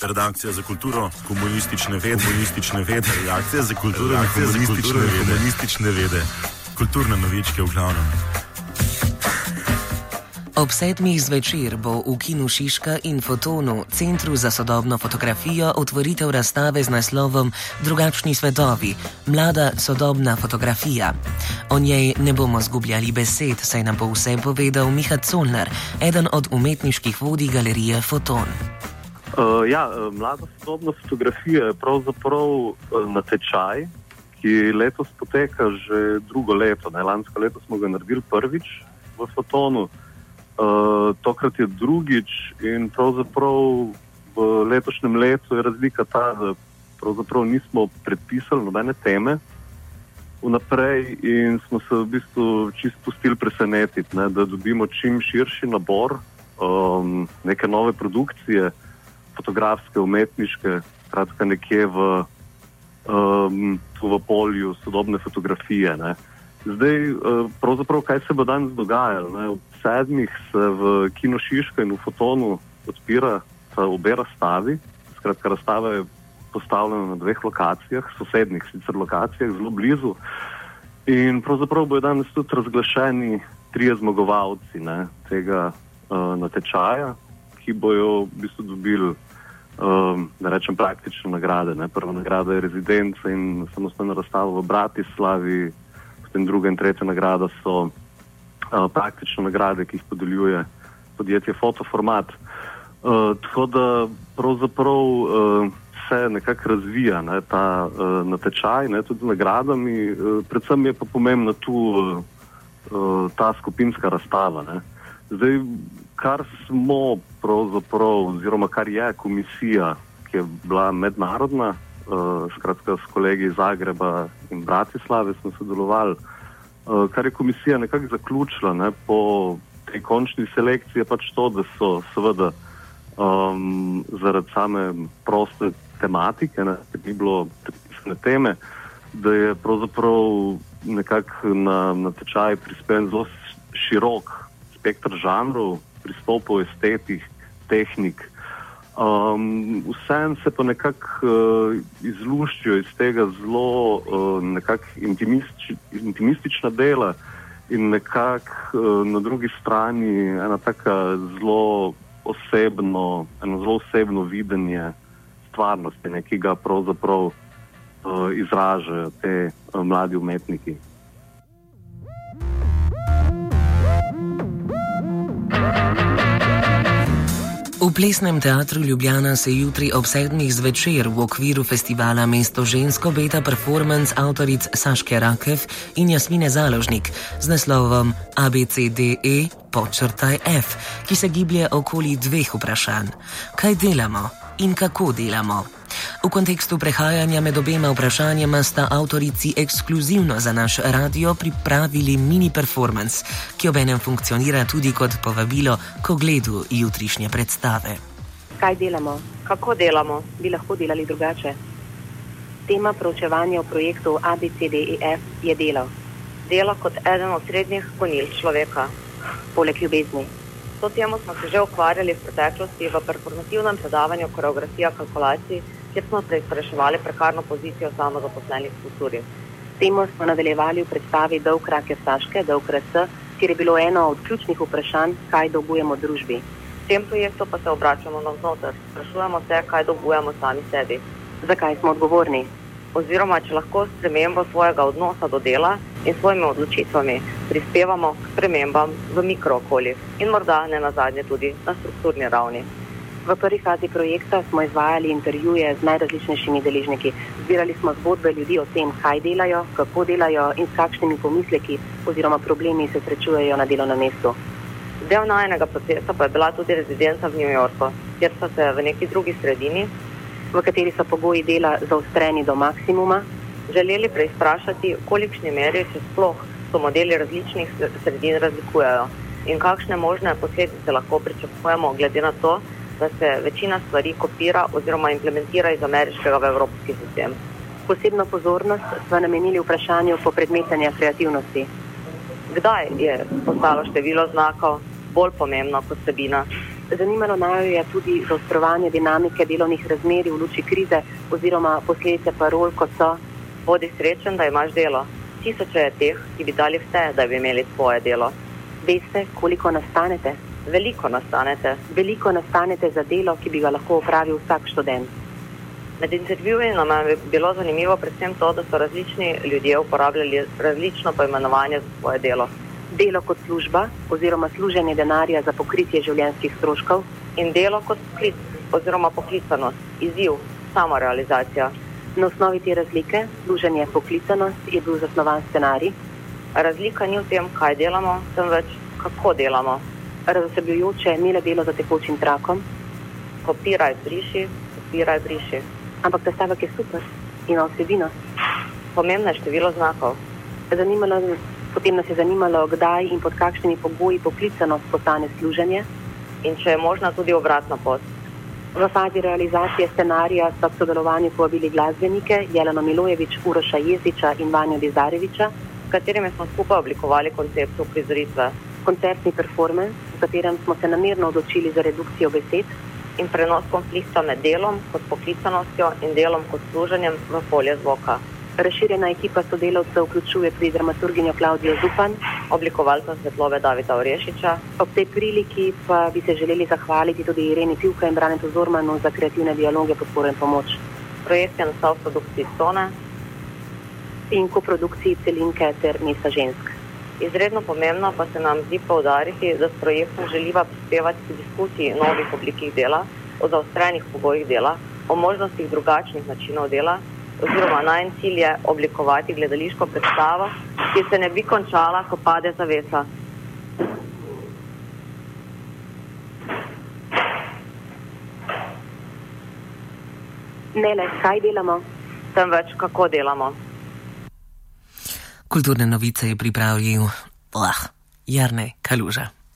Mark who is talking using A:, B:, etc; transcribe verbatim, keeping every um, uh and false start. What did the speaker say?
A: Redakcija za kulturo, komunistične vede, komunistične vede, redakcija za kulturo, redakcija za kulturo, komunistične vede, kulturne novičke v glavnem.
B: Ob sedmih zvečer bo v Kinu Šiška in Fotonu, Centru za sodobno fotografijo, otvoritev razstave z naslovom Drugačni svetovi, mlada sodobna fotografija. O njej ne bomo zgubljali besed, saj nam bo vse povedal Miha Colnar, eden od umetniških vodij galerije Foton.
C: Uh, ja, mlada sodobna fotografija je pravzaprav uh, natečaj, ki letos poteka že drugo leto. Ne? Lansko leto smo ga naredili prvič v Fotonu. Uh, tokrat je drugič in pravzaprav v letošnjem letu je razlika ta, da pravzaprav nismo predpisali nobene teme vnaprej in smo se v bistvu čisto pustili presenetiti, ne, da dobimo čim širši nabor um, neke nove produkcije, fotografske, umetniške, kratka nekje v, um, v polju sodobne fotografije. Ne. Zdaj, pravzaprav, kaj se bo danes dogajalo? Ne? V sedmih se v Kinu Šiška in v Fotonu odpira obe razstavi. Skratka, razstava je postavljena na dveh lokacijah, sosednih sicer lokacijah, zelo blizu. In pravzaprav bojo danes tudi razglašeni trije zmagovalci, ne, tega uh, natečaja, ki bojo v bistvu dobili, um, da rečem, praktične nagrade. Ne. Prva nagrada je rezidenca in samostojna razstava v Bratislavi. In druga in tretja nagrada so uh, praktične nagrade, ki jih podeljuje podjetje Fotoformat. Uh, tako da pravzaprav uh, se nekako razvija, ne, ta uh, natečaj, ne, tudi z nagradami. Uh, predvsem je pa pomembna tu uh, uh, ta skupinska razstava. Ne. Zdaj, kar smo pravzaprav, oziroma kar je komisija, ki je bila mednarodna, Uh, skratka s kolegi iz Zagreba in Bratislave smo sodelovali, uh, kar je komisija nekako zaključila, ne, po tej končni selekciji je pač to, da so seveda um, zaradi same proste tematike, ne, ker ni bilo predpisane teme, da je pravzaprav nekako na natečaj prispen zelo širok spektr žanrov, pristopov, estetik, tehnik. Um, vsem se pa nekako uh, izluščijo iz tega zelo uh, nekako intimistič, intimistična dela in nekako uh, na drugi strani ena taka zelo osebno, eno zelo osebno videnje stvarnosti, ne, ki ga pravzaprav uh, izražajo te uh, mladi umetniki.
B: V Plesnem teatru Ljubljana se jutri ob sedmih zvečer v okviru festivala Mesto žensko obeta performance avtoric Saške Rakev in Jasmine Založnik z naslovom A B C D E podčrtaj F, ki se giblje okoli dveh vprašanj. Kaj delamo in kako delamo? V kontekstu prehajanja med obema vprašanjama sta avtorici ekskluzivno za naš radio pripravili mini performance, ki obenem funkcionira tudi kot povabilo k ogledu jutrišnje predstave.
D: Kaj delamo? Kako delamo? Bi lahko delali drugače? Tema proučevanja v projektu A B C D E F je delo. Delo kot eden od srednjih gonil človeka, poleg ljubezni. To temo smo se že ukvarjali v preteklosti v performativnem predavanju koreografija kalkulacij, kjer smo preizpraševali prekarno pozicijo samozaposlenih v kulturi. Temo smo nadaljevali v predstavi Dolg Rakev Saške, Dolg R S, kjer je bilo eno od ključnih vprašanj, kaj dolgujemo družbi. V tem projektu pa se obračamo navznoter. Sprašujemo se, kaj dolgujemo sami sebi. Zakaj smo odgovorni? Oziroma, če lahko spremembo svojega odnosa do dela in svojimi odločitvami prispevamo k spremembam v mikrookoljih in morda ne nazadnje tudi na strukturni ravni. V prvi fazi projekta smo izvajali intervjuje z najrazličnejšimi deležniki. Zbirali smo zgodbe ljudi o tem, kaj delajo, kako delajo in s kakšnimi pomisleki oziroma problemi se srečujejo na delovnem mestu. Del najinega procesa pa je bila tudi rezidenca v New Yorku, kjer so se v neki drugi sredini, v kateri so pogoji dela zaostreni do maksimuma, želeli preizprašati, v kolikšni meri se sploh so modeli različnih sredin razlikujejo in kakšne možne posledice lahko pričakujemo glede na to, da se večina stvari kopira oziroma implementira iz ameriškega v evropski sistem. Posebno pozornost smo namenili vprašanju popredmetanja kreativnosti. Kdaj je postalo število znakov bolj pomembno kot vsebina? Zanimalo naju je tudi zaostrovanje dinamike delovnih razmerij v luči krize oziroma posledice parol, kot so:
E: bodi srečen, da imaš delo. Tisoče je teh, ki bi dali vse, da bi imeli svoje delo.
D: Veste, koliko nastanete?
E: Veliko nastanete.
D: Veliko nastanete za delo, ki bi ga lahko opravil vsak študent.
E: Med intervjuji nam je bilo zanimivo predvsem to, da so različni ljudje uporabljali različno poimenovanje za svoje delo.
D: Delo kot služba oziroma služenje denarja za pokritje življenjskih stroškov
E: in delo kot poklic oziroma poklicanost, izziv, samorealizacija.
D: Na osnovi te razlike, služenje poklicanost, je bil zasnovan scenarij.
E: Razlika ni v tem, kaj delamo, temveč kako delamo.
D: Razosebljujoče ni le delo za tekočim trakom.
E: Kopiraj, briši, kopiraj, briši.
D: Ampak ta stavek je super, ima vsebino.
E: Pomembno je število znakov.
D: Zanimalo, potem nas je zanimalo, kdaj in pod kakšnimi pogoji poklicanost postane služenje.
E: In če je možna tudi obratna pot.
D: V fazi realizacije scenarija so k sodelovanju povabili glasbenike Jeleno Milojević, Uroša Jezdiča in Vanjo Dizarevića,
E: s katerimi smo skupaj oblikovali koncept uprizoritve.
D: Koncertni performance, v katerem smo se namerno odločili za redukcijo besed
E: in prenos konflikta med delom kot poklicanostjo in delom kot služenjem v polje zvoka.
D: Razširjena ekipa sodelavcev vključuje tudi dramaturginjo Klavdijo Zupan,
E: oblikovalca svetlobe Davida Orešiča.
D: Ob tej priliki pa bi se želeli zahvaliti tudi Ireni Pivka in Branetu Zormanu za kreativne dialoge, podporo in pomoč.
E: Projekt je nastal v produkciji Stone
D: in koprodukciji Celinke ter Mesta žensk.
E: Izredno pomembno pa se nam zdi poudariti, da s projektom želiva prispevati k diskusiji novih oblikih dela, o zaostrenih pogojih dela, o možnostih drugačnih načinov dela, oziroma najin cilj je oblikovati gledališko predstavo, ki se ne bi končala, ko pade zavesa.
D: Ne le, kaj delamo,
E: temveč kako delamo.
B: Kulturne novice je pripravil Jernej Kaluža.